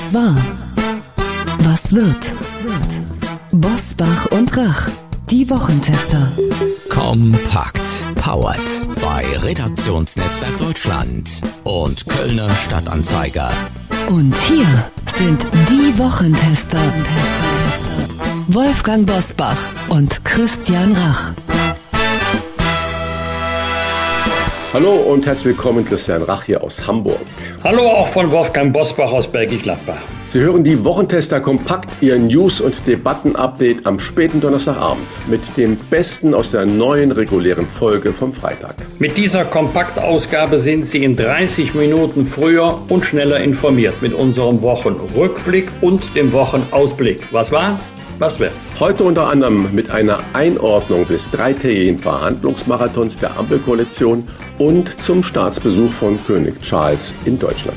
Was war? Was wird? Bosbach und Rach, die Wochentester. Kompakt. Powered bei Redaktionsnetzwerk Deutschland und Kölner Stadtanzeiger. Und hier sind die Wochentester. Wolfgang Bosbach und Christian Rach. Hallo und herzlich willkommen, Christian Rach hier aus Hamburg. Hallo auch von Wolfgang Bosbach aus Bergisch Gladbach. Sie hören die Wochentester kompakt, Ihr News- und Debatten-Update am späten Donnerstagabend mit dem Besten aus der neuen regulären Folge vom Freitag. Mit dieser Kompaktausgabe sind Sie in 30 Minuten früher und schneller informiert mit unserem Wochenrückblick und dem Wochenausblick. Was war? Was wird? Heute unter anderem mit einer Einordnung des dreitägigen Verhandlungsmarathons der Ampelkoalition und zum Staatsbesuch von König Charles in Deutschland.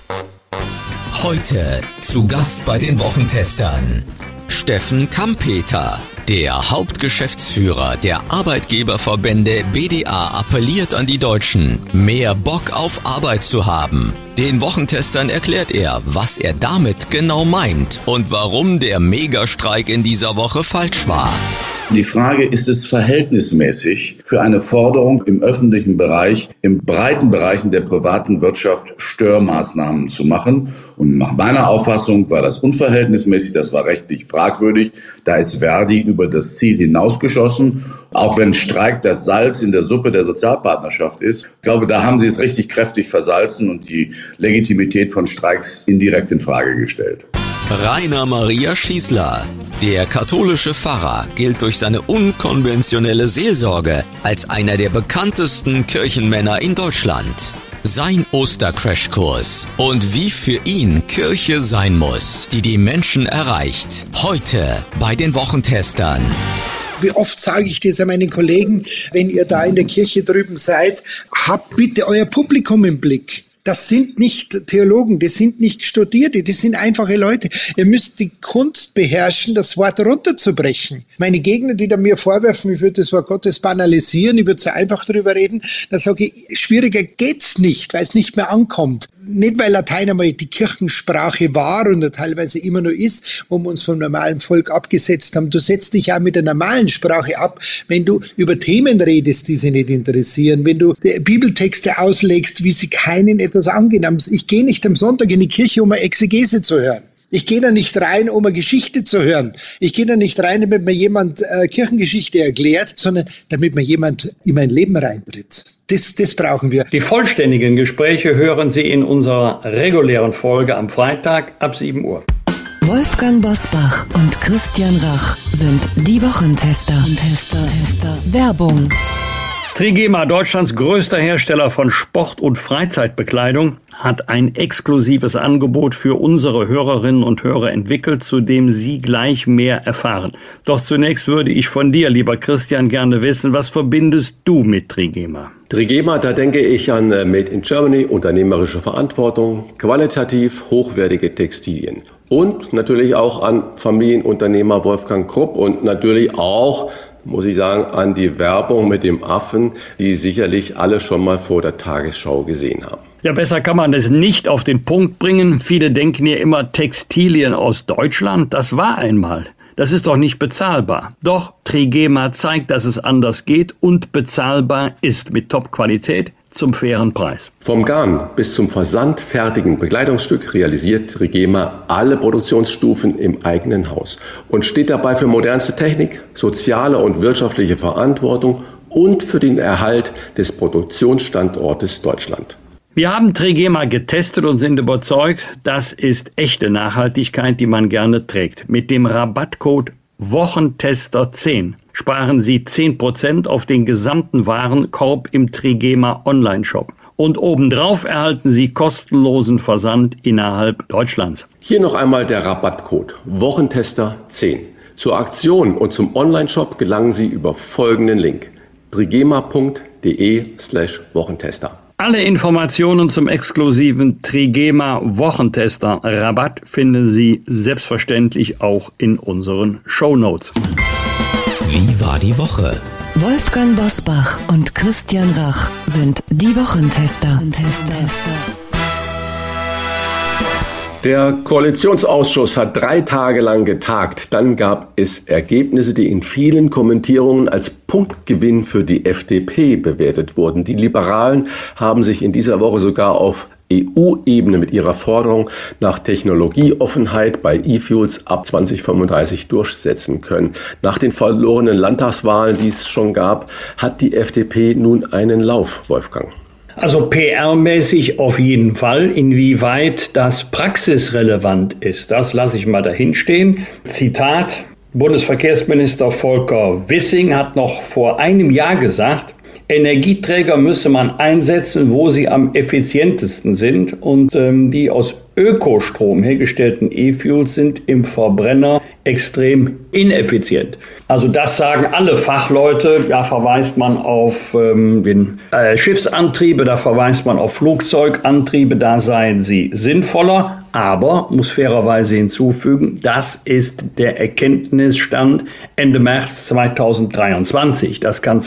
Heute zu Gast bei den Wochentestern Steffen Kampeter. Der Hauptgeschäftsführer der Arbeitgeberverbände BDA appelliert an die Deutschen, mehr Bock auf Arbeit zu haben. Den Wochentestern erklärt er, was er damit genau meint und warum der Megastreik in dieser Woche falsch war. Die Frage, ist es verhältnismäßig für eine Forderung im öffentlichen Bereich, in breiten Bereichen der privaten Wirtschaft Störmaßnahmen zu machen? Und nach meiner Auffassung war das unverhältnismäßig, das war rechtlich fragwürdig. Da ist Verdi über das Ziel hinausgeschossen. Auch wenn Streik das Salz in der Suppe der Sozialpartnerschaft ist. Ich glaube, da haben sie es richtig kräftig versalzen und die Legitimität von Streiks indirekt in Frage gestellt. Rainer Maria Schießler. Der katholische Pfarrer gilt durch seine unkonventionelle Seelsorge als einer der bekanntesten Kirchenmänner in Deutschland. Sein Ostercrashkurs und wie für ihn Kirche sein muss, die die Menschen erreicht. Heute bei den Wochentestern. Wie oft sage ich das an meine Kollegen, wenn ihr da in der Kirche drüben seid, habt bitte euer Publikum im Blick. Das sind nicht Theologen, das sind nicht Studierte, das sind einfache Leute. Ihr müsst die Kunst beherrschen, das Wort runterzubrechen. Meine Gegner, die da mir vorwerfen, ich würde das Wort Gottes banalisieren, ich würde so einfach drüber reden, dann sage ich, schwieriger geht's nicht, weil es nicht mehr ankommt. Nicht, weil Latein einmal die Kirchensprache war und teilweise immer noch ist, wo wir uns vom normalen Volk abgesetzt haben. Du setzt dich auch mit der normalen Sprache ab, wenn du über Themen redest, die sie nicht interessieren, wenn du Bibeltexte auslegst, wie sie keinen etwas angehen haben. Ich gehe nicht am Sonntag in die Kirche, um eine Exegese zu hören. Ich gehe da nicht rein, um eine Geschichte zu hören. Ich gehe da nicht rein, damit mir jemand Kirchengeschichte erklärt, sondern damit mir jemand in mein Leben reintritt. Das brauchen wir. Die vollständigen Gespräche hören Sie in unserer regulären Folge am Freitag ab 7 Uhr. Wolfgang Bosbach und Christian Rach sind die Wochentester. Werbung. Trigema, Deutschlands größter Hersteller von Sport- und Freizeitbekleidung, hat ein exklusives Angebot für unsere Hörerinnen und Hörer entwickelt, zu dem Sie gleich mehr erfahren. Doch zunächst würde ich von dir, lieber Christian, gerne wissen, was verbindest du mit Trigema? Trigema, da denke ich an Made in Germany, unternehmerische Verantwortung, qualitativ hochwertige Textilien. Und natürlich auch an Familienunternehmer Wolfgang Krupp und natürlich auch, muss ich sagen, an die Werbung mit dem Affen, die sicherlich alle schon mal vor der Tagesschau gesehen haben. Ja, besser kann man das nicht auf den Punkt bringen. Viele denken ja immer Textilien aus Deutschland. Das war einmal. Das ist doch nicht bezahlbar. Doch Trigema zeigt, dass es anders geht und bezahlbar ist mit Top-Qualität zum fairen Preis. Vom Garn bis zum versandfertigen Bekleidungsstück realisiert Trigema alle Produktionsstufen im eigenen Haus und steht dabei für modernste Technik, soziale und wirtschaftliche Verantwortung und für den Erhalt des Produktionsstandortes Deutschland. Wir haben Trigema getestet und sind überzeugt, das ist echte Nachhaltigkeit, die man gerne trägt. Mit dem Rabattcode Wochentester10 sparen Sie 10% auf den gesamten Warenkorb im Trigema Online-Shop. Und obendrauf erhalten Sie kostenlosen Versand innerhalb Deutschlands. Hier noch einmal der Rabattcode Wochentester10. Zur Aktion und zum Online-Shop gelangen Sie über folgenden Link: trigema.de/Wochentester. Alle Informationen zum exklusiven Trigema Wochentester Rabatt finden Sie selbstverständlich auch in unseren Shownotes. Wie war die Woche? Wolfgang Bosbach und Christian Rach sind die Wochentester. Der Koalitionsausschuss hat 3 Tage lang getagt. Dann gab es Ergebnisse, die in vielen Kommentierungen als Punktgewinn für die FDP bewertet wurden. Die Liberalen haben sich in dieser Woche sogar auf EU-Ebene mit ihrer Forderung nach Technologieoffenheit bei E-Fuels ab 2035 durchsetzen können. Nach den verlorenen Landtagswahlen, die es schon gab, hat die FDP nun einen Lauf, Wolfgang. Also PR-mäßig auf jeden Fall. Inwieweit das praxisrelevant ist, das lasse ich mal dahinstehen. Zitat, Bundesverkehrsminister Volker Wissing hat noch vor einem Jahr gesagt, Energieträger müsse man einsetzen, wo sie am effizientesten sind. Und die aus Ökostrom hergestellten E-Fuels sind im Verbrenner extrem ineffizient. Also das sagen alle Fachleute. Da verweist man auf den Schiffsantriebe, da verweist man auf Flugzeugantriebe, da seien sie sinnvoller. Aber, muss fairerweise hinzufügen, das ist der Erkenntnisstand Ende März 2023. Das kann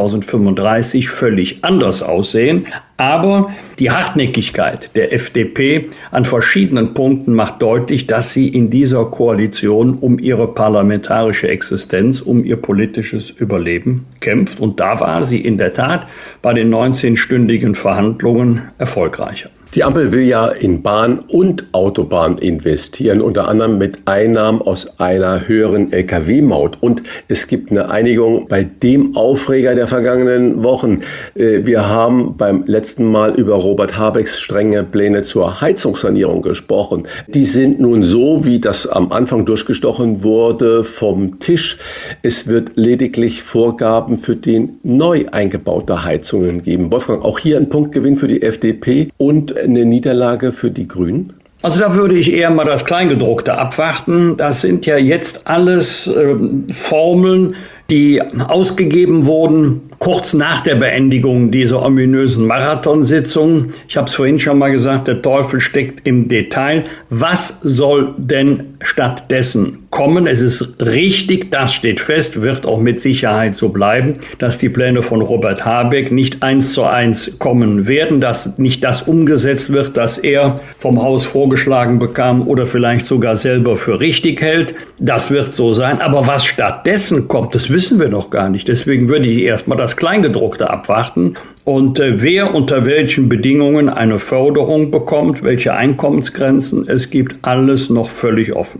2035 völlig anders aussehen. Aber die Hartnäckigkeit der FDP an verschiedenen Punkten macht deutlich, dass sie in dieser Koalition um ihre parlamentarische Existenz, um ihr politisches Überleben kämpft. Und da war sie in der Tat bei den 19-stündigen Verhandlungen erfolgreicher. Die Ampel will ja in Bahn und Autobahn investieren, unter anderem mit Einnahmen aus einer höheren Lkw-Maut. Und es gibt eine Einigung bei dem Aufreger der vergangenen Wochen. Wir haben beim letzten Mal über Robert Habecks strenge Pläne zur Heizungssanierung gesprochen. Die sind nun so, wie das am Anfang durchgestochen wurde, vom Tisch. Es wird lediglich Vorgaben für den neu eingebaute Heizungen geben. Wolfgang, auch hier ein Punktgewinn für die FDP und eine Niederlage für die Grünen? Also da würde ich eher mal das Kleingedruckte abwarten. Das sind ja jetzt alles Formeln, die ausgegeben wurden kurz nach der Beendigung dieser ominösen Marathonsitzung. Ich habe es vorhin schon mal gesagt, der Teufel steckt im Detail. Was soll denn stattdessen kommen? Es ist richtig, das steht fest, wird auch mit Sicherheit so bleiben, dass die Pläne von Robert Habeck nicht 1:1 kommen werden, dass nicht das umgesetzt wird, das er vom Haus vorgeschlagen bekam oder vielleicht sogar selber für richtig hält. Das wird so sein. Aber was stattdessen kommt, das wissen wir noch gar nicht. Deswegen würde ich erstmal das Kleingedruckte abwarten. Und wer unter welchen Bedingungen eine Förderung bekommt, welche Einkommensgrenzen es gibt, alles noch völlig offen.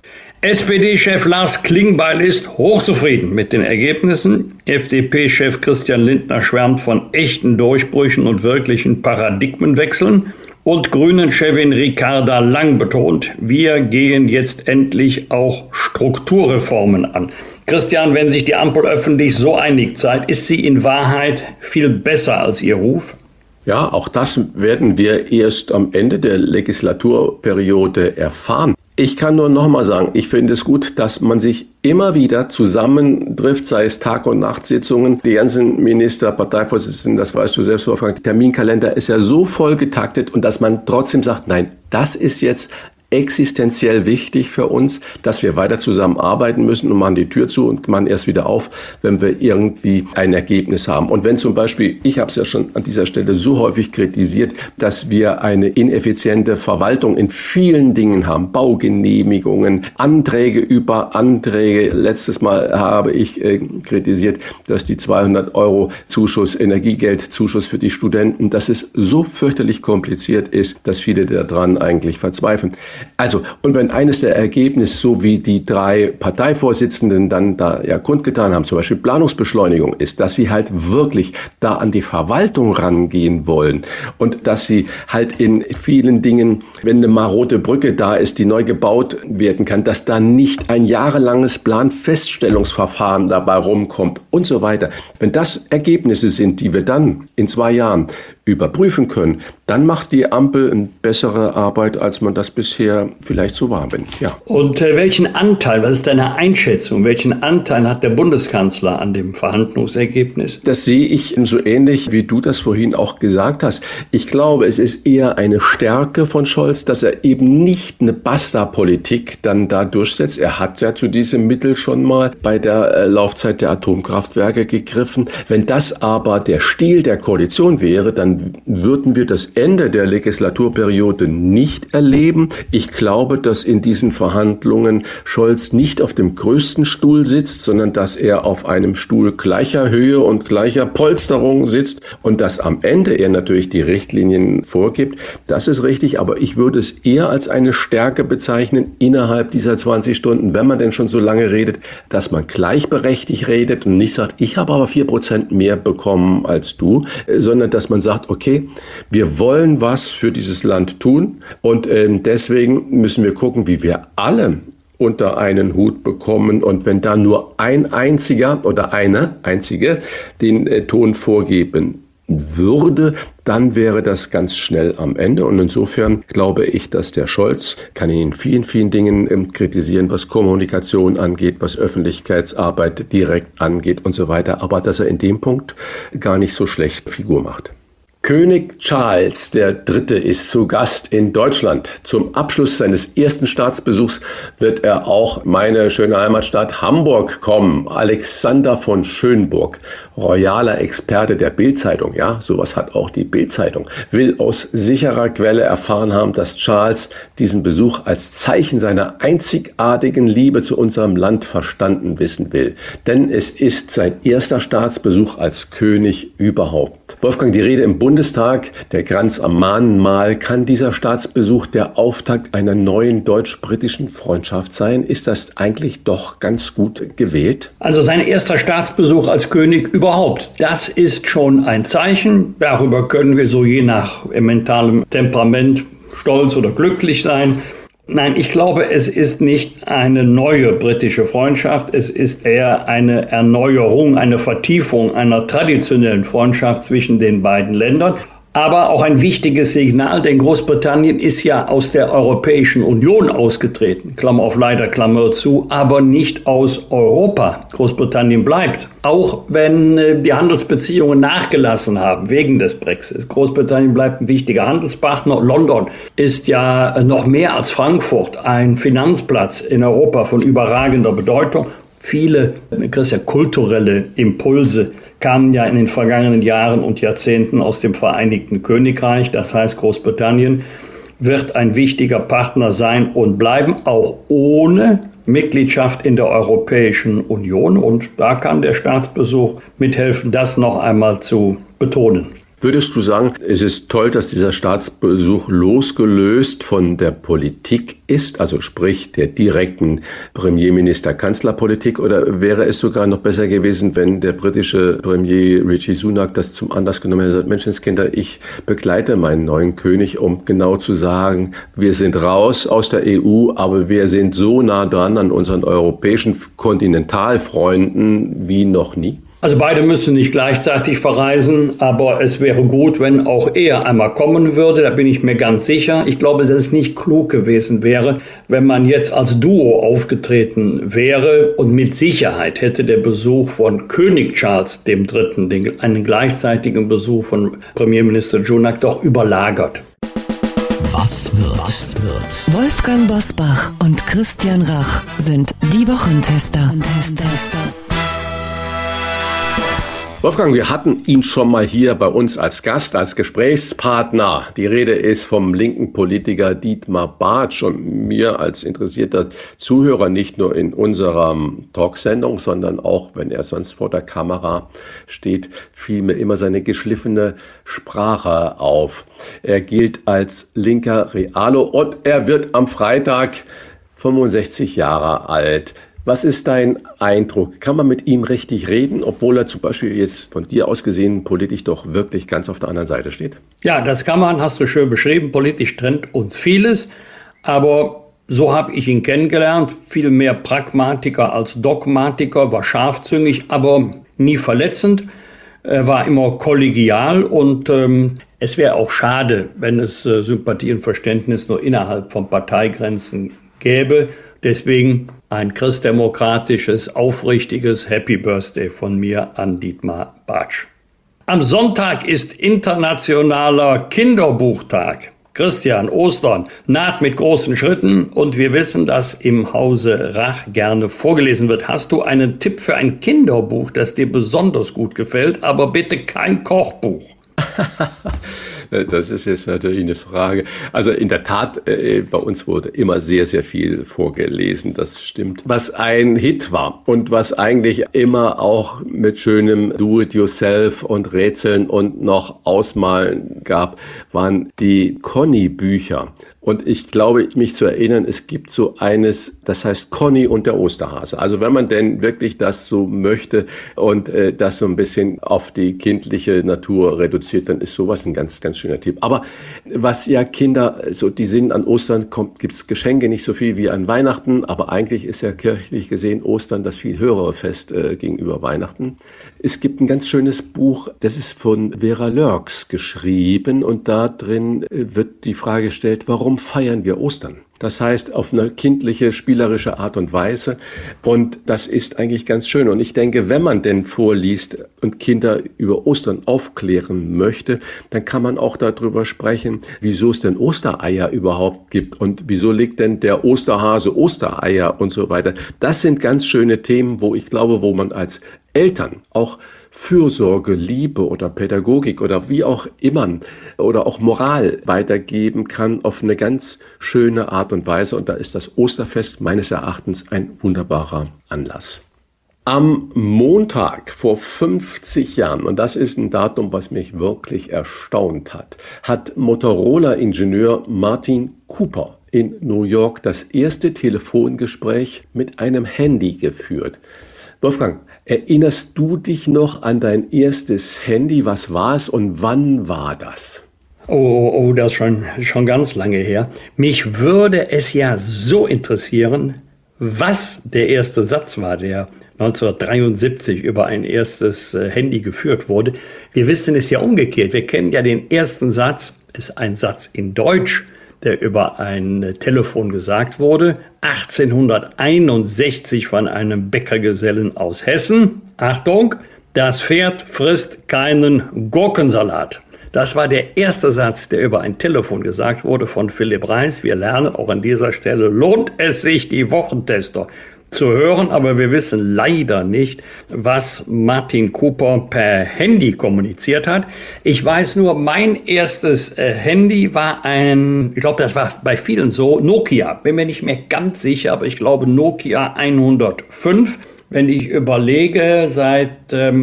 SPD-Chef Lars Klingbeil ist hochzufrieden mit den Ergebnissen. FDP-Chef Christian Lindner schwärmt von echten Durchbrüchen und wirklichen Paradigmenwechseln. Und Grünen-Chefin Ricarda Lang betont, wir gehen jetzt endlich auch Strukturreformen an. Christian, wenn sich die Ampel öffentlich so einig zeigt, ist sie in Wahrheit viel besser als ihr Ruf? Ja, auch das werden wir erst am Ende der Legislaturperiode erfahren. Ich kann nur noch mal sagen, ich finde es gut, dass man sich immer wieder zusammentrifft, sei es Tag- und Nachtsitzungen. Die ganzen Minister, Parteivorsitzenden, das weißt du selbst, Wolfgang, der Terminkalender ist ja so voll getaktet und dass man trotzdem sagt, nein, das ist jetzt existenziell wichtig für uns, dass wir weiter zusammenarbeiten müssen und machen die Tür zu und machen erst wieder auf, wenn wir irgendwie ein Ergebnis haben. Und wenn zum Beispiel, ich habe es ja schon an dieser Stelle so häufig kritisiert, dass wir eine ineffiziente Verwaltung in vielen Dingen haben, Baugenehmigungen, Anträge über Anträge. Letztes Mal habe ich kritisiert, dass die 200 € Zuschuss, Energiegeldzuschuss für die Studenten, dass es so fürchterlich kompliziert ist, dass viele daran eigentlich verzweifeln. Also, und wenn eines der Ergebnisse, so wie die 3 Parteivorsitzenden dann da ja kundgetan haben, zum Beispiel Planungsbeschleunigung ist, dass sie halt wirklich da an die Verwaltung rangehen wollen und dass sie halt in vielen Dingen, wenn eine marode Brücke da ist, die neu gebaut werden kann, dass da nicht ein jahrelanges Planfeststellungsverfahren dabei rumkommt und so weiter. Wenn das Ergebnisse sind, die wir dann in 2 Jahren überprüfen können, dann macht die Ampel eine bessere Arbeit, als man das bisher vielleicht so war. Ja. Und welchen Anteil, was ist deine Einschätzung, welchen Anteil hat der Bundeskanzler an dem Verhandlungsergebnis? Das sehe ich so ähnlich, wie du das vorhin auch gesagt hast. Ich glaube, es ist eher eine Stärke von Scholz, dass er eben nicht eine Basta-Politik dann da durchsetzt. Er hat ja zu diesem Mittel schon mal bei der Laufzeit der Atomkraftwerke gegriffen. Wenn das aber der Stil der Koalition wäre, dann dann würden wir das Ende der Legislaturperiode nicht erleben. Ich glaube, dass in diesen Verhandlungen Scholz nicht auf dem größten Stuhl sitzt, sondern dass er auf einem Stuhl gleicher Höhe und gleicher Polsterung sitzt und dass am Ende er natürlich die Richtlinien vorgibt. Das ist richtig, aber ich würde es eher als eine Stärke bezeichnen innerhalb dieser 20 Stunden, wenn man denn schon so lange redet, dass man gleichberechtigt redet und nicht sagt, ich habe aber 4% mehr bekommen als du, sondern dass man sagt, okay, wir wollen was für dieses Land tun und deswegen müssen wir gucken, wie wir alle unter einen Hut bekommen und wenn da nur ein einziger oder eine einzige den Ton vorgeben würde, dann wäre das ganz schnell am Ende. Und insofern glaube ich, dass der Scholz, kann ihn in vielen, vielen Dingen kritisieren, was Kommunikation angeht, was Öffentlichkeitsarbeit direkt angeht und so weiter, aber dass er in dem Punkt gar nicht so schlecht Figur macht. König Charles III. Ist zu Gast in Deutschland. Zum Abschluss seines ersten Staatsbesuchs wird er auch meine schöne Heimatstadt Hamburg kommen. Alexander von Schönburg, royaler Experte der Bild-Zeitung, ja, sowas hat auch die Bild-Zeitung, will aus sicherer Quelle erfahren haben, dass Charles diesen Besuch als Zeichen seiner einzigartigen Liebe zu unserem Land verstanden wissen will. Denn es ist sein erster Staatsbesuch als König überhaupt. Wolfgang, die Rede im Bundestag, der Kranz am Mahnmal, kann dieser Staatsbesuch der Auftakt einer neuen deutsch-britischen Freundschaft sein? Ist das eigentlich doch ganz gut gewählt? Also sein erster Staatsbesuch als König überhaupt, das ist schon ein Zeichen. Darüber können wir so je nach mentalem Temperament stolz oder glücklich sein. Nein, ich glaube, es ist nicht eine neue britische Freundschaft. Es ist eher eine Erneuerung, eine Vertiefung einer traditionellen Freundschaft zwischen den beiden Ländern. Aber auch ein wichtiges Signal, denn Großbritannien ist ja aus der Europäischen Union ausgetreten, Klammer auf leider, Klammer zu, aber nicht aus Europa. Großbritannien bleibt, auch wenn die Handelsbeziehungen nachgelassen haben wegen des Brexit. Großbritannien bleibt ein wichtiger Handelspartner. London ist ja noch mehr als Frankfurt ein Finanzplatz in Europa von überragender Bedeutung. Viele, kulturelle Impulse kamen ja in den vergangenen Jahren und Jahrzehnten aus dem Vereinigten Königreich. Das heißt, Großbritannien wird ein wichtiger Partner sein und bleiben, auch ohne Mitgliedschaft in der Europäischen Union. Und da kann der Staatsbesuch mithelfen, das noch einmal zu betonen. Würdest du sagen, es ist toll, dass dieser Staatsbesuch losgelöst von der Politik ist, also sprich der direkten Premierminister-Kanzlerpolitik, oder wäre es sogar noch besser gewesen, wenn der britische Premier Rishi Sunak das zum Anlass genommen hätte, Menschenskinder, ich begleite meinen neuen König, um genau zu sagen, wir sind raus aus der EU, aber wir sind so nah dran an unseren europäischen Kontinentalfreunden wie noch nie? Also beide müssen nicht gleichzeitig verreisen, aber es wäre gut, wenn auch er einmal kommen würde, da bin ich mir ganz sicher. Ich glaube, dass es nicht klug gewesen wäre, wenn man jetzt als Duo aufgetreten wäre, und mit Sicherheit hätte der Besuch von König Charles III. Einen gleichzeitigen Besuch von Premierminister Sunak doch überlagert. Was wird? Wolfgang Bosbach und Christian Rach sind die Wochentester. Wolfgang, wir hatten ihn schon mal hier bei uns als Gast, als Gesprächspartner. Die Rede ist vom linken Politiker Dietmar Bartsch, und mir als interessierter Zuhörer nicht nur in unserer Talksendung, sondern auch, wenn er sonst vor der Kamera steht, fiel mir immer seine geschliffene Sprache auf. Er gilt als linker Realo und er wird am Freitag 65 Jahre alt. Was ist dein Eindruck? Kann man mit ihm richtig reden, obwohl er zum Beispiel jetzt von dir aus gesehen politisch doch wirklich ganz auf der anderen Seite steht? Ja, das kann man, hast du schön beschrieben. Politisch trennt uns vieles, aber so habe ich ihn kennengelernt. Viel mehr Pragmatiker als Dogmatiker, war scharfzüngig, aber nie verletzend. Er war immer kollegial und es wäre auch schade, wenn es Sympathie und Verständnis nur innerhalb von Parteigrenzen gäbe. Deswegen ein christdemokratisches, aufrichtiges Happy Birthday von mir an Dietmar Bartsch. Am Sonntag ist internationaler Kinderbuchtag. Christian, Ostern naht mit großen Schritten und wir wissen, dass im Hause Rach gerne vorgelesen wird. Hast du einen Tipp für ein Kinderbuch, das dir besonders gut gefällt, aber bitte kein Kochbuch? Das ist jetzt natürlich eine Frage. Also in der Tat, bei uns wurde immer sehr, sehr viel vorgelesen, das stimmt. Was ein Hit war und was eigentlich immer auch mit schönem Do-it-yourself und Rätseln und noch Ausmalen gab, waren die Conny-Bücher. Und ich glaube, mich zu erinnern, es gibt so eines, das heißt Conny und der Osterhase. Also wenn man denn wirklich das so möchte und das so ein bisschen auf die kindliche Natur reduziert, dann ist sowas ein ganz, ganz schöner Tipp. Aber was ja Kinder, so die sind an Ostern, gibt es Geschenke nicht so viel wie an Weihnachten, aber eigentlich ist ja kirchlich gesehen Ostern das viel höhere Fest gegenüber Weihnachten. Es gibt ein ganz schönes Buch, das ist von Vera Lörks geschrieben und da drin wird die Frage gestellt, warum feiern wir Ostern? Das heißt, auf eine kindliche, spielerische Art und Weise. Und das ist eigentlich ganz schön. Und ich denke, wenn man denn vorliest und Kinder über Ostern aufklären möchte, dann kann man auch darüber sprechen, wieso es denn Ostereier überhaupt gibt und wieso legt denn der Osterhase Ostereier und so weiter. Das sind ganz schöne Themen, wo ich glaube, wo man als Eltern auch Fürsorge, Liebe oder Pädagogik oder wie auch immer oder auch Moral weitergeben kann auf eine ganz schöne Art und Weise. Und da ist das Osterfest meines Erachtens ein wunderbarer Anlass. Am Montag vor 50 Jahren, und das ist ein Datum, was mich wirklich erstaunt hat Motorola-Ingenieur Martin Cooper in New York das erste Telefongespräch mit einem Handy geführt. Wolfgang, erinnerst du dich noch an dein erstes Handy? Was war es und wann war das? Oh, das ist schon ganz lange her. Mich würde es ja so interessieren, was der erste Satz war, der 1973 über ein erstes Handy geführt wurde. Wir wissen es ja umgekehrt. Wir kennen ja den ersten Satz, ist ein Satz in Deutsch, der über ein Telefon gesagt wurde, 1861 von einem Bäckergesellen aus Hessen. Achtung, das Pferd frisst keinen Gurkensalat. Das war der erste Satz, der über ein Telefon gesagt wurde von Philipp Reis. Wir lernen auch an dieser Stelle, lohnt es sich, die Wochentester zu hören, aber wir wissen leider nicht, was Martin Cooper per Handy kommuniziert hat. Ich weiß nur, mein erstes Handy war ich glaube, das war bei vielen so, Nokia. Bin mir nicht mehr ganz sicher, aber ich glaube Nokia 105. Wenn ich überlege, seit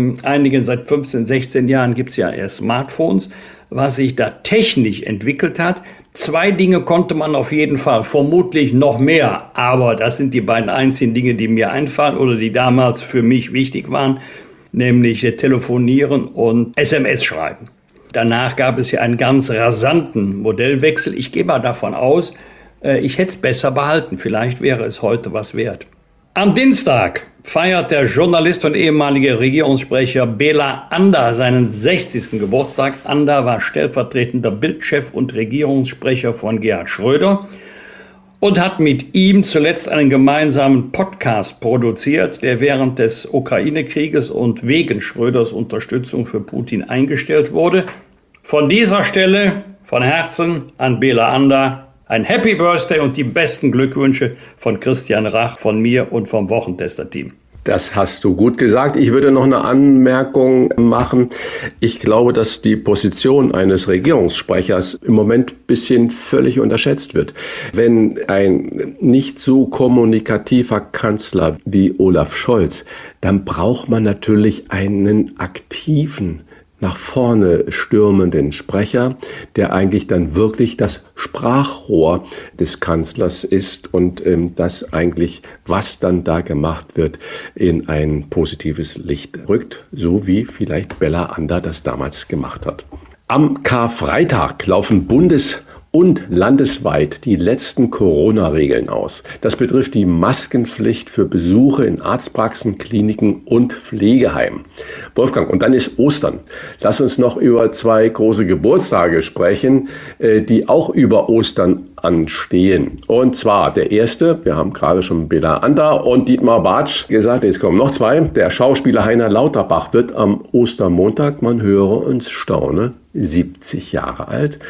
15, 16 Jahren gibt es ja erst Smartphones, was sich da technisch entwickelt hat. 2 Dinge konnte man auf jeden Fall, vermutlich noch mehr, aber das sind die beiden einzigen Dinge, die mir einfallen oder die damals für mich wichtig waren, nämlich telefonieren und SMS schreiben. Danach gab es ja einen ganz rasanten Modellwechsel. Ich gehe mal davon aus, ich hätte es besser behalten. Vielleicht wäre es heute was wert. Am Dienstag feiert der Journalist und ehemalige Regierungssprecher Béla Ander seinen 60. Geburtstag. Ander war stellvertretender Bildchef und Regierungssprecher von Gerhard Schröder und hat mit ihm zuletzt einen gemeinsamen Podcast produziert, der während des Ukraine-Krieges und wegen Schröders Unterstützung für Putin eingestellt wurde. Von dieser Stelle von Herzen an Béla Ander ein Happy Birthday und die besten Glückwünsche von Christian Rach, von mir und vom Wochentester-Team. Das hast du gut gesagt. Ich würde noch eine Anmerkung machen. Ich glaube, dass die Position eines Regierungssprechers im Moment ein bisschen völlig unterschätzt wird. Wenn ein nicht so kommunikativer Kanzler wie Olaf Scholz, dann braucht man natürlich einen aktiven, nach vorne stürmenden Sprecher, der eigentlich dann wirklich das Sprachrohr des Kanzlers ist und das eigentlich, was dann da gemacht wird, in ein positives Licht rückt, so wie vielleicht Béla Ander das damals gemacht hat. Am Karfreitag laufen und landesweit die letzten Corona-Regeln aus. Das betrifft die Maskenpflicht für Besuche in Arztpraxen, Kliniken und Pflegeheimen. Wolfgang, und dann ist Ostern. Lass uns noch über 2 große Geburtstage sprechen, die auch über Ostern anstehen. Und zwar der erste, wir haben gerade schon Béla Ander und Dietmar Bartsch gesagt, jetzt kommen noch 2. Der Schauspieler Heiner Lauterbach wird am Ostermontag, man höre und staune, 70 Jahre alt.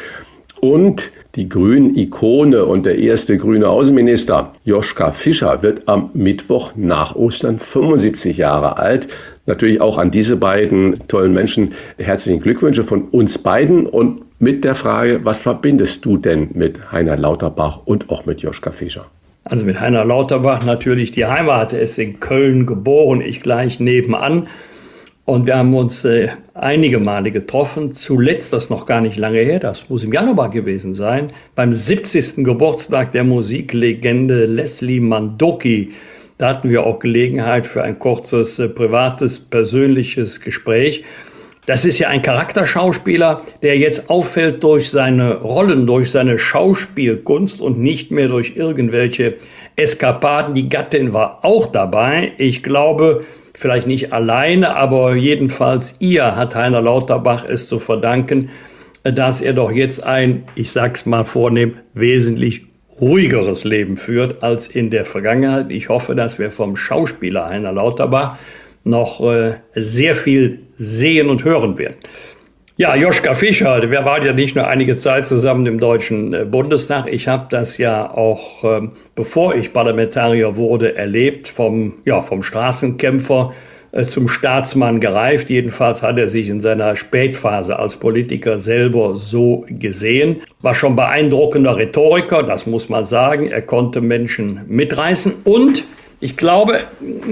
Und die Grünen-Ikone und der erste grüne Außenminister Joschka Fischer wird am Mittwoch nach Ostern 75 Jahre alt. Natürlich auch an diese beiden tollen Menschen herzlichen Glückwünsche von uns beiden und mit der Frage, was verbindest du denn mit Heiner Lauterbach und auch mit Joschka Fischer? Also mit Heiner Lauterbach natürlich die Heimat. Er ist in Köln geboren, ich gleich nebenan. Und wir haben uns einige Male getroffen. Zuletzt, das ist noch gar nicht lange her, das muss im Januar gewesen sein, beim 70. Geburtstag der Musiklegende Leslie Mandoki. Da hatten wir auch Gelegenheit für ein kurzes, privates, persönliches Gespräch. Das ist ja ein Charakterschauspieler, der jetzt auffällt durch seine Rollen, durch seine Schauspielkunst und nicht mehr durch irgendwelche Eskapaden. Die Gattin war auch dabei. Ich glaube, vielleicht nicht alleine, aber jedenfalls ihr hat Heiner Lauterbach es zu verdanken, dass er doch jetzt ein, ich sag's mal vornehm, wesentlich ruhigeres Leben führt als in der Vergangenheit. Ich hoffe, dass wir vom Schauspieler Heiner Lauterbach noch sehr viel sehen und hören werden. Ja, Joschka Fischer, wir waren ja nicht nur einige Zeit zusammen im Deutschen Bundestag. Ich habe das ja auch, bevor ich Parlamentarier wurde, erlebt, vom Straßenkämpfer zum Staatsmann gereift. Jedenfalls hat er sich in seiner Spätphase als Politiker selber so gesehen. War schon beeindruckender Rhetoriker, das muss man sagen. Er konnte Menschen mitreißen und ich glaube,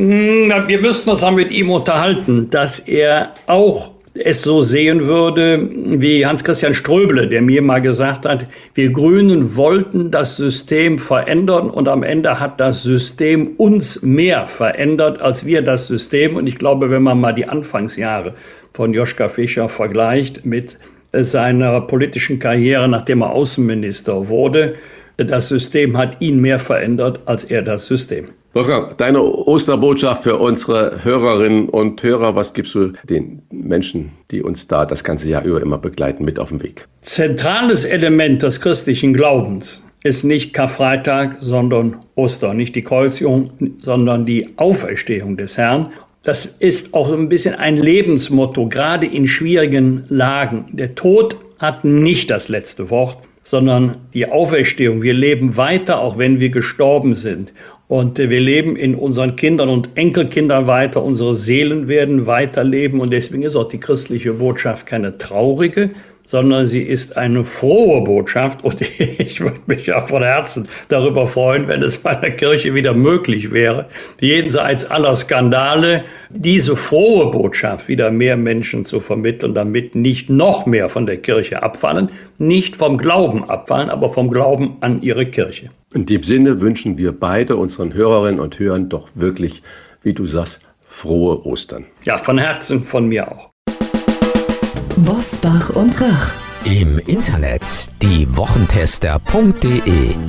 wir müssten uns mit ihm unterhalten, dass er auch es so sehen würde wie Hans-Christian Ströbele, der mir mal gesagt hat, wir Grünen wollten das System verändern und am Ende hat das System uns mehr verändert als wir das System. Und ich glaube, wenn man mal die Anfangsjahre von Joschka Fischer vergleicht mit seiner politischen Karriere, nachdem er Außenminister wurde, das System hat ihn mehr verändert als er das System. Wolfgang, deine Osterbotschaft für unsere Hörerinnen und Hörer, was gibst du den Menschen, die uns da das ganze Jahr über immer begleiten, mit auf den Weg? Zentrales Element des christlichen Glaubens ist nicht Karfreitag, sondern Ostern. Nicht die Kreuzigung, sondern die Auferstehung des Herrn. Das ist auch so ein bisschen ein Lebensmotto, gerade in schwierigen Lagen. Der Tod hat nicht das letzte Wort, sondern die Auferstehung. Wir leben weiter, auch wenn wir gestorben sind. Und wir leben in unseren Kindern und Enkelkindern weiter. Unsere Seelen werden weiterleben. Und deswegen ist auch die christliche Botschaft keine traurige, sondern sie ist eine frohe Botschaft. Und ich würde mich ja von Herzen darüber freuen, wenn es bei der Kirche wieder möglich wäre, jenseits aller Skandale, diese frohe Botschaft wieder mehr Menschen zu vermitteln, damit nicht noch mehr von der Kirche abfallen, nicht vom Glauben abfallen, aber vom Glauben an ihre Kirche. In dem Sinne wünschen wir beide unseren Hörerinnen und Hörern doch wirklich, wie du sagst, frohe Ostern. Ja, von Herzen von mir auch. Bosbach und Rach. Im Internet diewochentester.de.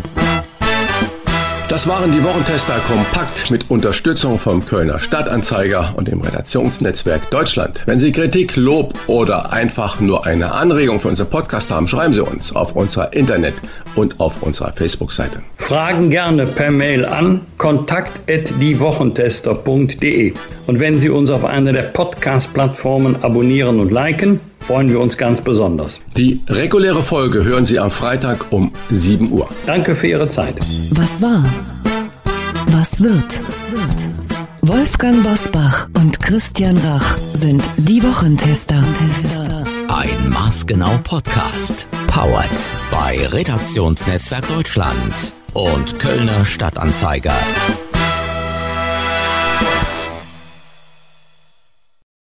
Das waren die Wochentester kompakt mit Unterstützung vom Kölner Stadtanzeiger und dem Redaktionsnetzwerk Deutschland. Wenn Sie Kritik, Lob oder einfach nur eine Anregung für unseren Podcast haben, schreiben Sie uns auf unserer Internet- und auf unserer Facebook-Seite. Fragen gerne per Mail an kontakt@diewochentester.de. Und wenn Sie uns auf einer der Podcast-Plattformen abonnieren und liken, freuen wir uns ganz besonders. Die reguläre Folge hören Sie am Freitag um 7 Uhr. Danke für Ihre Zeit. Was war? Was wird? Wolfgang Bosbach und Christian Rach sind die Wochentester. Ein maßgenau Podcast. Powered bei Redaktionsnetzwerk Deutschland und Kölner Stadtanzeiger.